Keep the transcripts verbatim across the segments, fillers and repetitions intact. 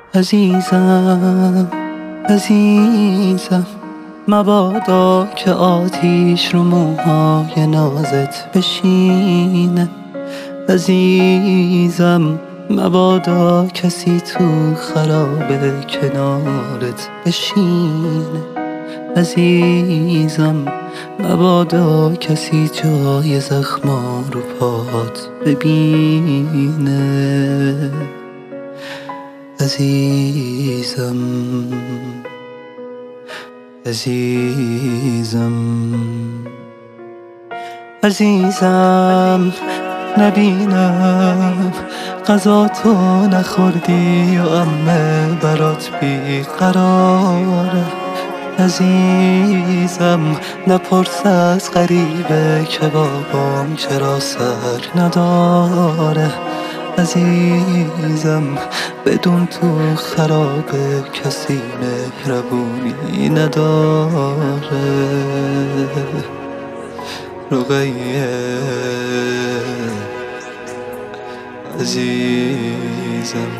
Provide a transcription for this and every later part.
عزیزم عزیزم مبادا که آتیش رو موهای نازت بشینه. عزیزم مبادا کسی تو خرابه کنارت بشینه. عزیزم مبادا کسی جای زخما رو پات ببینه. عزیزم عزیزم عزیزم نبینم غذا تو نخوردی و عمه برات بیقراره. عزیزم نپرس از غریبه که بابام چرا سر نداره. عزیزم بدون تو خرابه کسی مهربونی نداره. رقیه عزیزم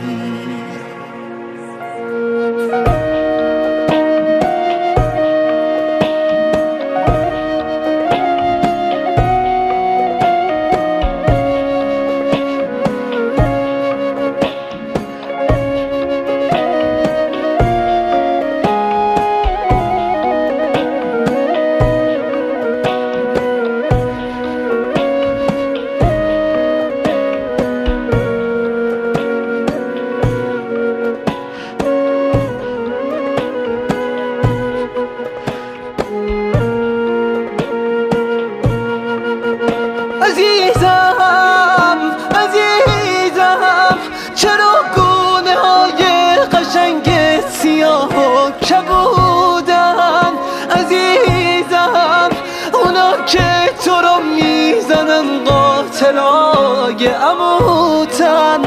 عزیزم عزیزم چرا گونه های قشنگ سیاه و کبودن. عزیزم اونا که تو رو میزنن قاتلای عموتن.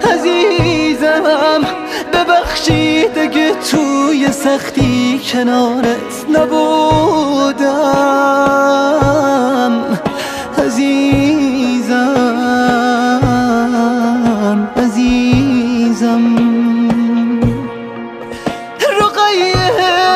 عزیزم ببخشید اگه توی سختی کنارت نبودم. عزیزم عزیزم رقیه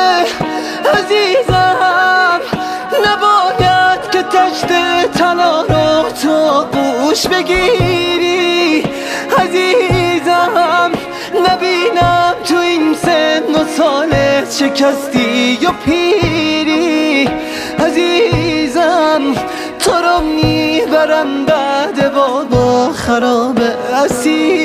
عزیزم نباید که تشت تنها رو تو گوش بگیری. عزیزم نبینم تو این سن و سالت شکستی یا پیری. عزیزم تو رو میبرم بعد بابا خراب اسیر.